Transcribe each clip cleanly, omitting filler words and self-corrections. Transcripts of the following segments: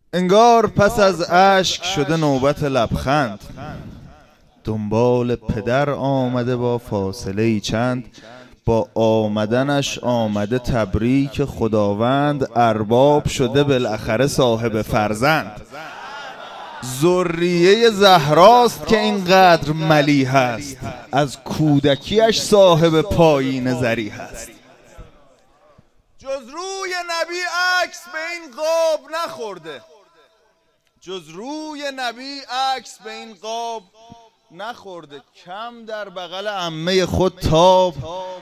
انگار پس از اشک شده نوبت لبخند، دنبال پدر آمده با فاصله ای چند. با آمدنش آمده تبریک خداوند، ارباب شده بالاخره صاحب فرزند. ذریه زهراست که اینقدر ملیح است، از کودکیش صاحب پایین زریح است. جز روی نبی عکس به این قاب نخورده، جز روی نبی عکس به این قاب نخورده. کم در بغل عمه خود تاب،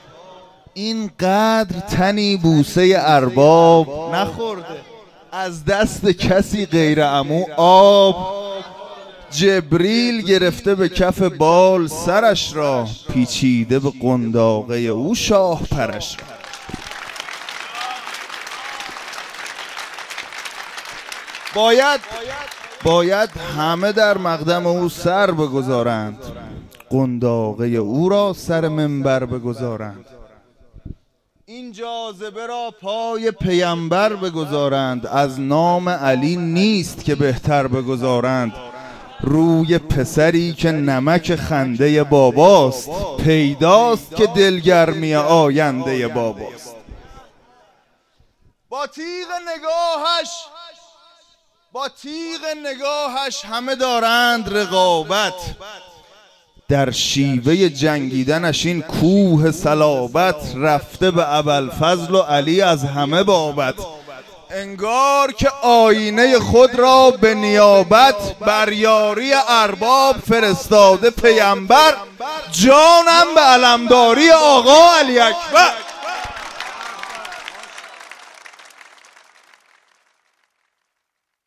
اینقدر تنی بوسه ارباب نخورده. از دست کسی غیر عمو آب، جبریل گرفته به کف بال سرش را، پیچیده به قنداقه او شاه پرش را. باید همه در مقدم او سر بگذارند، قنداقه او را سر منبر بگذارند. این جاذبه را پای پیامبر بگذارند، از نام علی نیست که بهتر بگذارند. روی پسری که نمک خنده باباست، پیداست که دلگرمی آینده باباست. با تیغ نگاهش همه دارند رقابت، در شیوه جنگیدنش این کوه صلابت، رفته به ابوالفضل و علی از همه بابت. انگار که آینه خود را به نیابت، بر یاری ارباب فرستاده پیامبر، جانم به علمداری آقا علی اکبر.